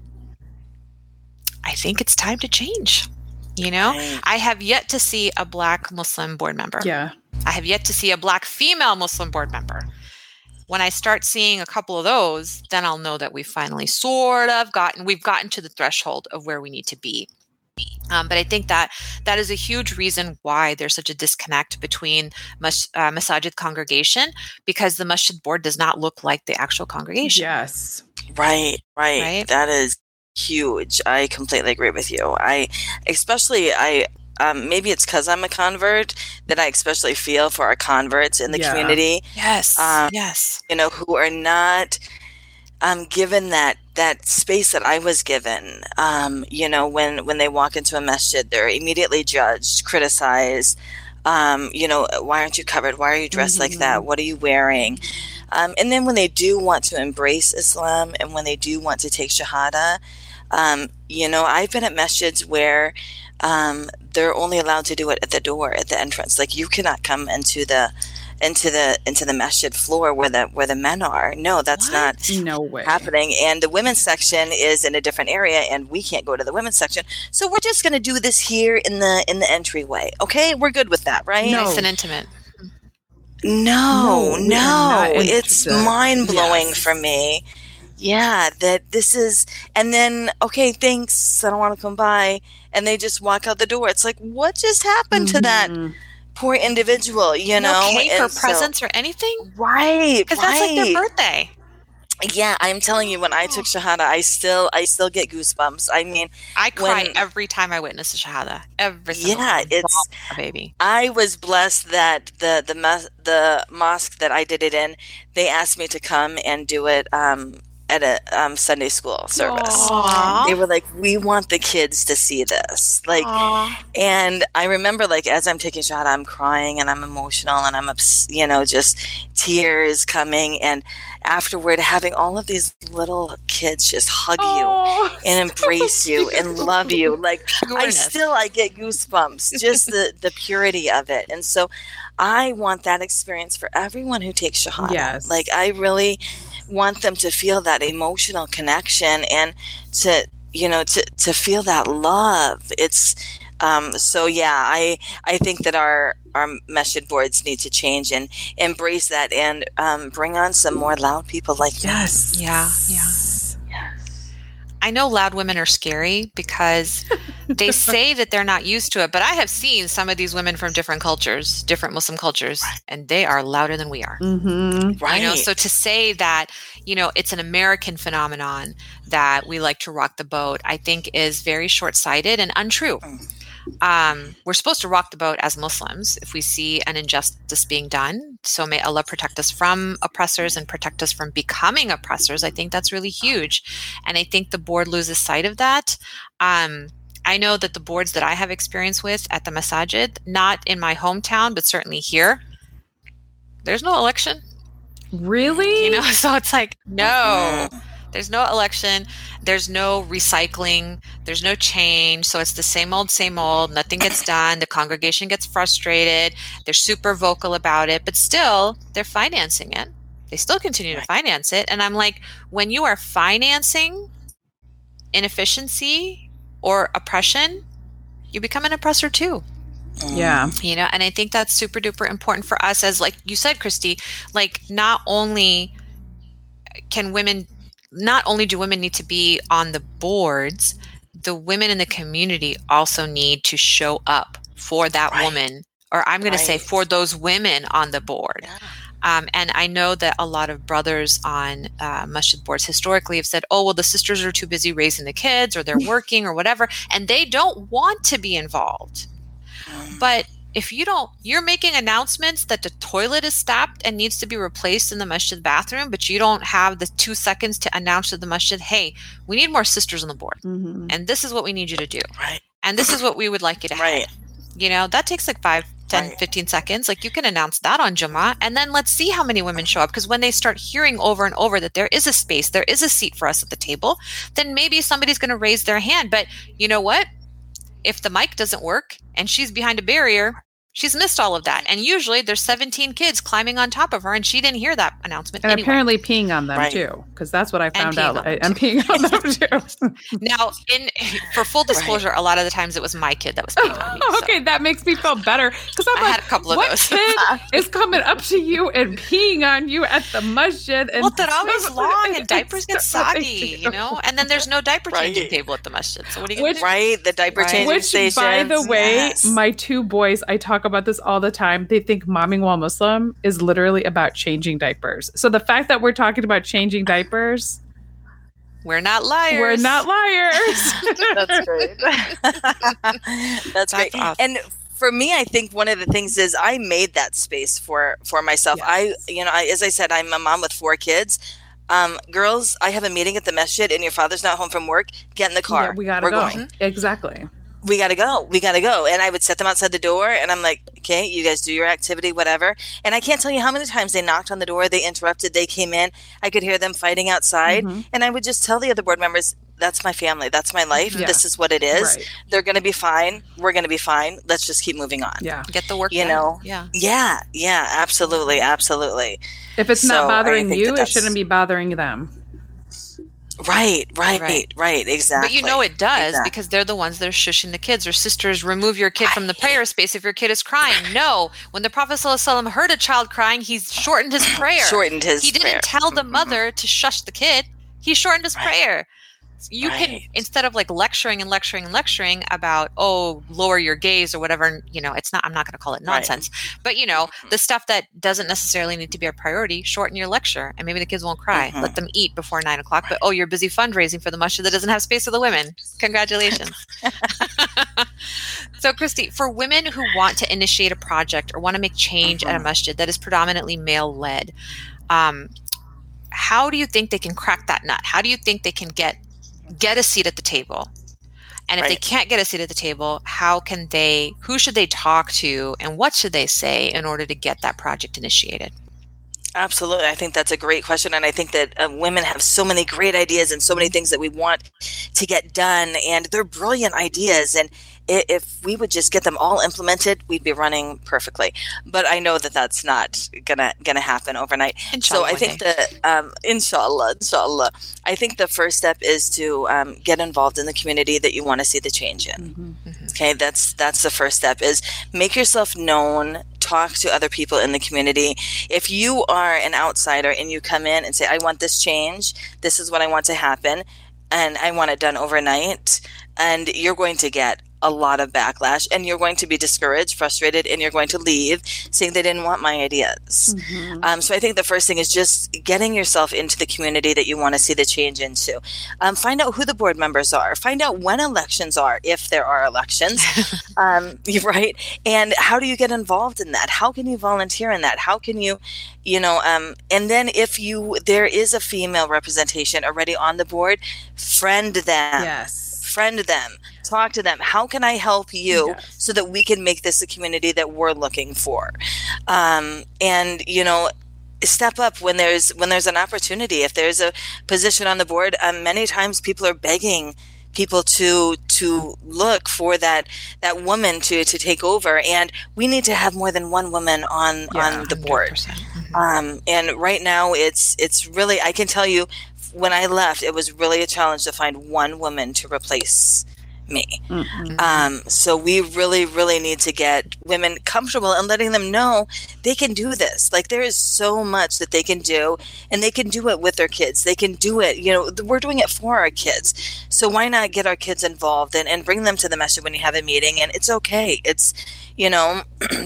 I think it's time to change. You know, right. I have yet to see a Black Muslim board member. Yeah. I have yet to see a Black female Muslim board member. When I start seeing a couple of those, then I'll know that we've finally sort of gotten, we've gotten to the threshold of where we need to be. Um, but I think that that is a huge reason why there's such a disconnect between mas- uh, masajid congregation, because the masjid board does not look like the actual congregation. Yes. Right, right. right? That is huge. I completely agree with you. I, especially, I, um, maybe it's because I'm a convert that I especially feel for our converts in the yeah. community. Yes. Um, yes. You know, who are not, um, given that, that space that I was given. Um, you know, when, when they walk into a masjid, they're immediately judged, criticized. Um, you know, why aren't you covered? Why are you dressed mm-hmm. like that? What are you wearing? Um, and then when they do want to embrace Islam and when they do want to take Shahada, Um, you know, I've been at masjids where um, they're only allowed to do it at the door, at the entrance. Like, you cannot come into the into the into the masjid floor where the where the men are. No, that's what? not no way. happening. And the women's section is in a different area, and we can't go to the women's section. So we're just going to do this here in the in the entryway. Okay, we're good with that, right? No. Nice and intimate. No, no, no. It's mind blowing yes. for me. Yeah, that this is, and then, okay, thanks, I don't want to come by, and they just walk out the door. It's like, what just happened mm-hmm. to that poor individual, you no know? No cake and or so, presents or anything? Right, Because right. that's like their birthday. Yeah, I'm telling you, when I took Shahada, I still I still get goosebumps. I mean, I cry when, every time I witness a Shahada. Every single yeah, time. it's a baby. I was blessed that the the the mosque that I did it in, they asked me to come and do it um, at a um, Sunday school service. Aww. They were like, we want the kids to see this. Like, Aww. And I remember, like, as I'm taking a shot, I'm crying and I'm emotional and I'm, ups- you know, just tears coming. And afterward, having all of these little kids just hug oh, you and embrace so you and love you. Like, I still, I get goosebumps, just the, the purity of it. And so I want that experience for everyone who takes Shahada. Yes. Like, I really want them to feel that emotional connection and to, you know, to, to feel that love. It's, um, so yeah, I, I think that our, our masjid boards need to change and embrace that and, um, bring on some more loud people like yes. me. Yeah. Yeah. I know loud women are scary because they say that they're not used to it, but I have seen some of these women from different cultures, different Muslim cultures, and they are louder than we are. Mm-hmm. Right. You know, so to say that, you know, it's an American phenomenon that we like to rock the boat, I think is very short-sighted and untrue. Um, we're supposed to rock the boat as Muslims if we see an injustice being done. So may Allah protect us from oppressors and protect us from becoming oppressors. I think that's really huge. And I think the board loses sight of that. Um, I know that the boards that I have experience with at the masajid, not in my hometown, but certainly here, there's no election. Really? You know, so it's like, no. There's no election. There's no recycling. There's no change. So it's the same old, same old. Nothing gets done. The congregation gets frustrated. They're super vocal about it, but still they're financing it. They still continue to finance it. And I'm like, when you are financing inefficiency or oppression, you become an oppressor too. Yeah. You know, and I think that's super duper important for us as, like you said, Christy, like not only can women Not only do women need to be on the boards, the women in the community also need to show up for that right. woman, or I'm going right. to say for those women on the board. Yeah. Um, and I know that a lot of brothers on uh, masjid boards historically have said, oh, well, the sisters are too busy raising the kids or they're working or whatever, and they don't want to be involved. Mm. But if you don't, you're making announcements that the toilet is stopped and needs to be replaced in the masjid bathroom, but you don't have the two seconds to announce to the masjid, hey, we need more sisters on the board. Mm-hmm. And this is what we need you to do. Right. And this is what we would like you to right. have. You know, that takes like five, ten, right. fifteen seconds. Like you can announce that on Jummah, and then let's see how many women show up. Because when they start hearing over and over that there is a space, there is a seat for us at the table, then maybe somebody's going to raise their hand. But you know what? If the mic doesn't work and she's behind a barrier, she's missed all of that. And usually there's seventeen kids climbing on top of her and she didn't hear that announcement. And anyway. Apparently peeing on them right. too, because that's what I found out. I, I'm peeing on them too. Now, in for full disclosure, right. a lot of the times it was my kid that was peeing on me. So. Okay, that makes me feel better. Because I'm I like, had a couple of what those. kid is coming up to you and peeing on you at the masjid? And well, tarawih's long and diapers get soggy, you know? And then there's no diaper right. changing table at the masjid. So what are you going to do? Right, the diaper right. changing Which, stations. by the way, yes. my two boys, I talk about this all the time. They think momming while Muslim is literally about changing diapers. So the fact that we're talking about changing diapers, we're not liars. We're not liars. That's great. That's, That's great. Awesome. And for me, I think one of the things is I made that space for for myself. Yes. I, you know, I, as I said, I'm a mom with four kids. Um, girls, I have a meeting at the masjid, and your father's not home from work. Get in the car. Yeah, we gotta we're go. Going. Exactly. We got to go. We got to go. And I would set them outside the door and I'm like, okay, you guys do your activity, whatever. And I can't tell you how many times they knocked on the door. They interrupted. They came in. I could hear them fighting outside. Mm-hmm. And I would just tell the other board members, that's my family. That's my life. Yeah. This is what it is. Right. They're going to be fine. We're going to be fine. Let's just keep moving on. Yeah. Get the work you done. know? Yeah. Yeah. Yeah. Absolutely. Absolutely. If it's so not bothering you, that it shouldn't be bothering them. Right, right, right, right, exactly. But you know it does exactly. because they're the ones that are shushing the kids. Or sisters, remove your kid from the prayer space if your kid is crying. No, when the Prophet ﷺ heard a child crying, he shortened his prayer. Shortened his He didn't prayer. tell the mother to shush the kid. He shortened his right. prayer. You right. can, instead of like lecturing and lecturing and lecturing about, oh, lower your gaze or whatever, you know, it's not, I'm not going to call it nonsense, right. but you know, the stuff that doesn't necessarily need to be a priority, shorten your lecture and maybe the kids won't cry. Mm-hmm. Let them eat before nine o'clock, but oh, you're busy fundraising for the masjid that doesn't have space for the women. Congratulations. So Christy, for women who want to initiate a project or want to make change mm-hmm. at a masjid that is predominantly male led, um, how do you think they can crack that nut? How do you think they can get get a seat at the table? And if Right. they can't get a seat at the table, how can they, who should they talk to, and what should they say in order to get that project initiated? Absolutely. I think that's a great question. And I think that uh, women have so many great ideas and so many things that we want to get done. And they're brilliant ideas. And i- if we would just get them all implemented, we'd be running perfectly. But I know that that's not gonna gonna happen overnight. Inshallah, So I one think day. that, um, inshallah, inshallah, I think the first step is to um, get involved in the community that you want to see the change in. Mm-hmm. Okay, that's that's the first step, is make yourself known, talk to other people in the community. If you are an outsider and you come in and say, I want this change, this is what I want to happen, and I want it done overnight, and you're going to get a lot of backlash, and you're going to be discouraged, frustrated, and you're going to leave saying they didn't want my ideas. Mm-hmm. Um, so I think the first thing is just getting yourself into the community that you want to see the change into. Um, find out who the board members are. Find out when elections are, if there are elections, um, you're right? And how do you get involved in that? How can you volunteer in that? How can you, you know, um, and then if you, there is a female representation already on the board, friend them. Yes. Friend them, talk to them. How can I help you Yes. so that we can make this a community that we're looking for? Um, and, you know, step up when there's when there's an opportunity. If there's a position on the board, um, many times people are begging people to to look for that that woman to to take over, and we need to have more than one woman on Yeah, on the board. one hundred percent. Mhm. Um, and right now, it's it's really, I can tell you, when I left, it was really a challenge to find one woman to replace me. Mm-hmm. Um, so we really, really need to get women comfortable and letting them know they can do this. Like, there is so much that they can do, and they can do it with their kids. They can do it, you know, we're doing it for our kids. So why not get our kids involved and, and bring them to the masjid when you have a meeting? And it's okay. It's, you know,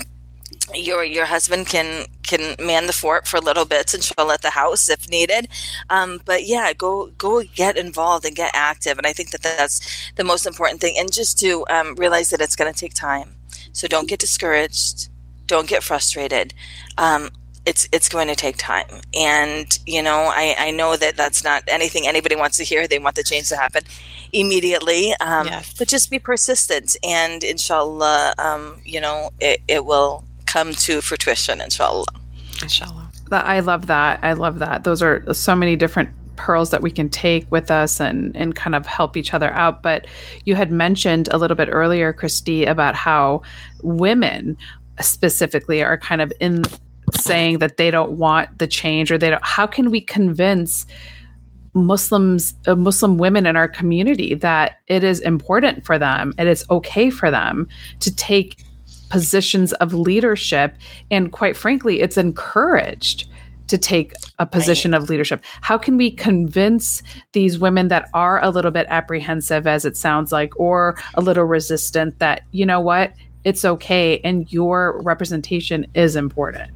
your your husband can can man the fort for a little bit, inshallah, at the house if needed. Um, but yeah, go go get involved and get active. And I think that that's the most important thing. And just to um, realize that it's going to take time. So don't get discouraged. Don't get frustrated. Um, it's it's going to take time. And, you know, I, I know that that's not anything anybody wants to hear. They want the change to happen immediately. Um, Yes. But just be persistent. And inshallah, um, you know, it, it will come to fruition, inshallah. Inshallah. That, I love that. I love that. Those are so many different pearls that we can take with us and and kind of help each other out. But you had mentioned a little bit earlier, Christy, about how women specifically are kind of in saying that they don't want the change, or they don't. How can we convince Muslims, uh, Muslim women in our community that it is important for them, it is okay for them to take positions of leadership, and quite frankly, it's encouraged to take a position of leadership? How can we convince these women that are a little bit apprehensive, as it sounds like, or a little resistant, that, you know what, it's okay and your representation is important?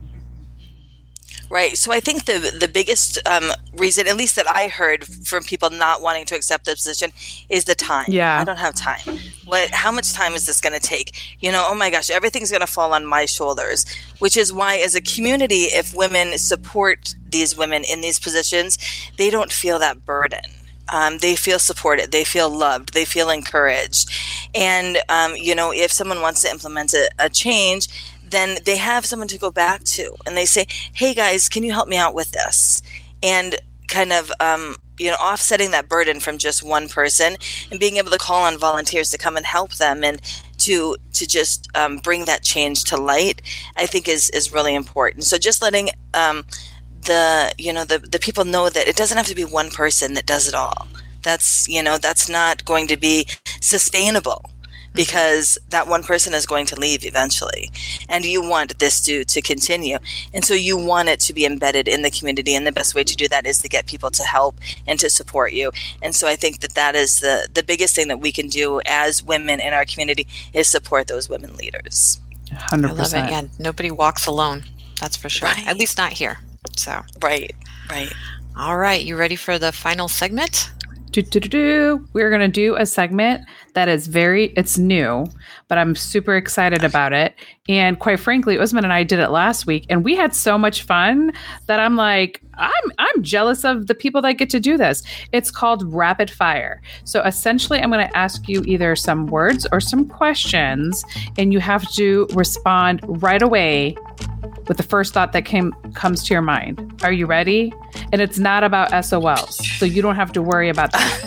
Right. So I think the the biggest um, reason, at least that I heard from people not wanting to accept the position, is the time. Yeah. I don't have time. What? How much time is this going to take? You know, oh my gosh, everything's going to fall on my shoulders, which is why as a community, if women support these women in these positions, they don't feel that burden. Um, they feel supported, they feel loved, they feel encouraged. And, um, you know, if someone wants to implement a, a change, then they have someone to go back to, and they say, hey guys, can you help me out with this? And kind of, um, you know, offsetting that burden from just one person, and being able to call on volunteers to come and help them, and to to just um, bring that change to light, I think is is really important. So just letting um, the, you know, the, the people know that it doesn't have to be one person that does it all. That's, you know, that's not going to be sustainable, because that one person is going to leave eventually, and you want this to to continue, and so you want it to be embedded in the community, and the best way to do that is to get people to help and to support you. And so I think that that is the the biggest thing that we can do as women in our community, is support those women leaders. one hundred I percent. love it. Yeah, nobody walks alone. That's for sure. Right. At least not here. So, Right, right. all right, you ready for the final segment? Do-do-do-do. We're going to do a segment that is very, it's new, but I'm super excited about it. And quite frankly, Usman and I did it last week and we had so much fun that I'm like, I'm I'm jealous of the people that get to do this. It's called Rapid Fire. So essentially, I'm going to ask you either some words or some questions, and you have to respond right away with the first thought that came comes to your mind. Are you ready? And it's not about S O Ls, so you don't have to worry about that.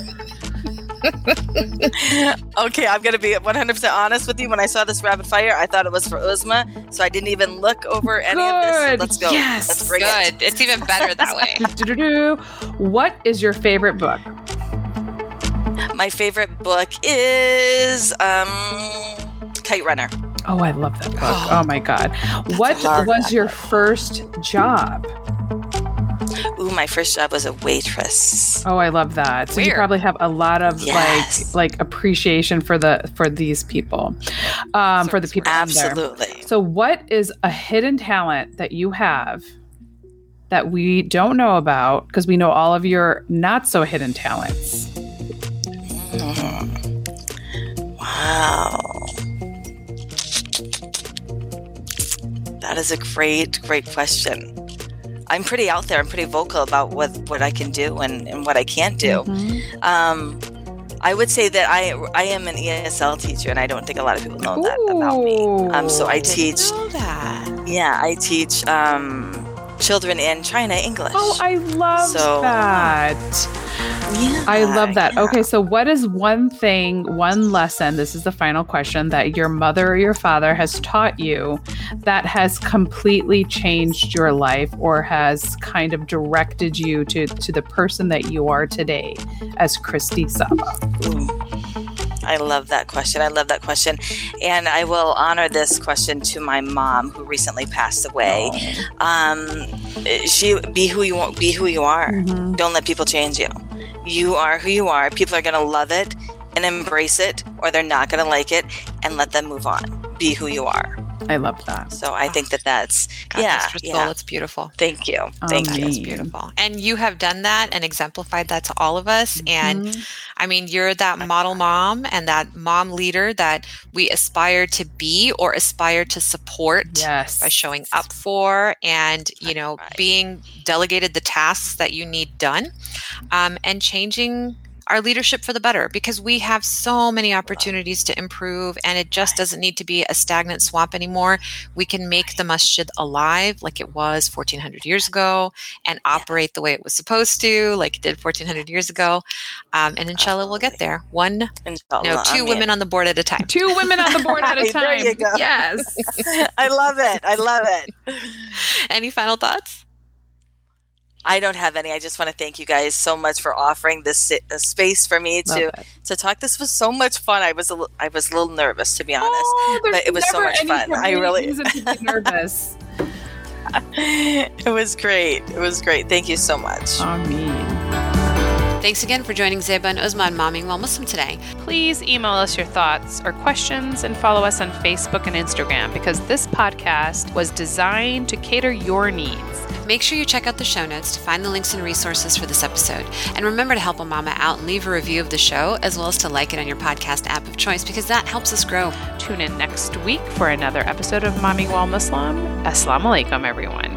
Okay, I'm going to be one hundred percent honest with you. When I saw this rapid fire, I thought it was for Uzma, so I didn't even look over any Good. of this. So let's go. Yes. Let's bring Good. it. It's even better that way. Do-do-do. What is your favorite book? My favorite book is um, Kite Runner. Oh, I love that book. Oh, my God. What love was that your book. first job? Ooh, my first job was a waitress. Oh, I love that. So you Weird. probably have a lot of Yes. like like appreciation for the for these people, um, for the people out there. Absolutely. So, what is a hidden talent that you have that we don't know about because we know all of your not so hidden talents? Mm. Wow. That is a great, great question. I'm pretty out there. I'm pretty vocal about what, what I can do and, and what I can't do. Mm-hmm. Um, I would say that I I am an E S L teacher, and I don't think a lot of people know that about me. Um, so I teach. Know that. Yeah, I teach um, children in China English. Oh, I love So- that. yeah, I love that. yeah. Okay, so what is one thing, one lesson, this is the final question, that your mother or your father has taught you that has completely changed your life or has kind of directed you to, to the person that you are today as Christy Saba? Ooh. I love that question. I love that question. And I will honor this question to my mom, who recently passed away. Um, she be who you want, be who you are. Mm-hmm. Don't let people change you. You are who you are. People are going to love it and embrace it, or they're not going to like it, and let them move on. Be who you are. I love that. So I think that that's, God, yeah, that's Crystal, yeah. it's beautiful. Thank you. Thank Um, you. That's Amen. beautiful. And you have done that and exemplified that to all of us. And Mhm. I mean, you're that model mom and that mom leader that we aspire to be or aspire to support Yes. by showing up for and, you know, Right. being delegated the tasks that you need done um, and changing our leadership for the better, because we have so many opportunities to improve and it just doesn't need to be a stagnant swamp anymore. We can make the masjid alive like it was fourteen hundred years ago and operate the way it was supposed to, like it did fourteen hundred years ago. Um, and inshallah, we'll get there. One, Inshallah, no, two Amin. women on the board at a time. Two women on the board at a Right, time. there you go. Yes. I love it. I love it. Any final thoughts? I don't have any. I just want to thank you guys so much for offering this si- uh, space for me Love to it. to talk. This was so much fun. I was a li- I was a little nervous, to be honest. Oh, there's but it was so never much any fun. I really- reason to be nervous. It was great. It was great. Thank you so much. Amen. Thanks again for joining Zeba and Uzma on Momming While Muslim today. Please email us your thoughts or questions and follow us on Facebook and Instagram because this podcast was designed to cater your needs. Make sure you check out the show notes to find the links and resources for this episode. And remember to help a mama out and leave a review of the show, as well as to like it on your podcast app of choice, because that helps us grow. Tune in next week for another episode of Momming While Muslim. Assalamu alaikum, everyone.